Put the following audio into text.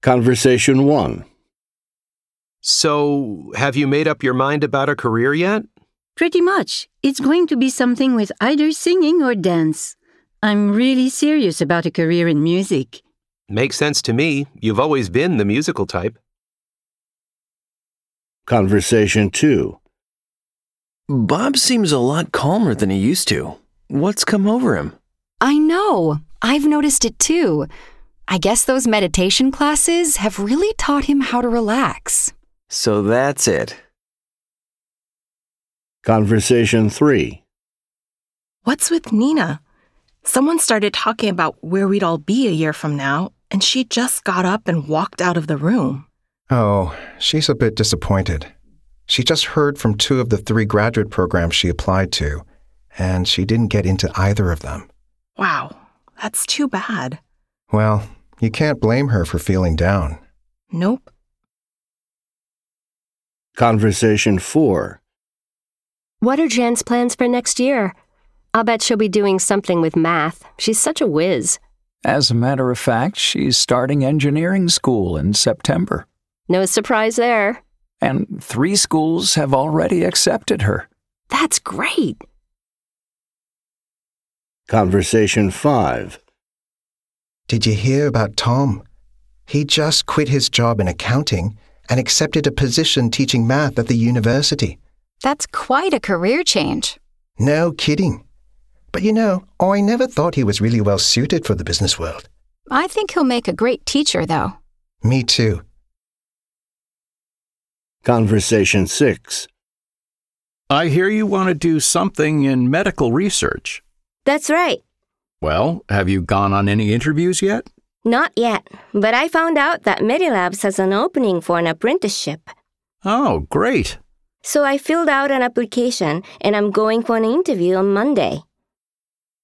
Conversation 1. So, have you made up your mind about a career yet? Pretty much. It's going to be something with either singing or dance. I'm really serious about a career in music. Makes sense to me. You've always been the musical type. Conversation 2. Bob seems a lot calmer than he used to. What's come over him? I know. I've noticed it too. I guess those meditation classes have really taught him how to relax. So that's it. Conversation 3. What's with Nina? Someone started talking about where we'd all be a year from now, and she just got up and walked out of the room. Oh, she's a bit disappointed. She just heard from 2 of the 3 graduate programs she applied to, and she didn't get into either of them. Wow, that's too bad. Well, you can't blame her for feeling down. Nope. Conversation 4. What are Jan's plans for next year? I'll bet she'll be doing something with math. She's such a whiz. As a matter of fact, she's starting engineering school in September. No surprise there. And 3 schools have already accepted her. That's great. Conversation 5. Did you hear about Tom? He just quit his job in accounting and accepted a position teaching math at the university. That's quite a career change. No kidding. But I never thought he was really well suited for the business world. I think he'll make a great teacher, though. Me too. Conversation 6. I hear you want to do something in medical research. That's right. Well, have you gone on any interviews yet? Not yet, but I found out that Medilabs has an opening for an apprenticeship. Oh, great. So I filled out an application and I'm going for an interview on Monday.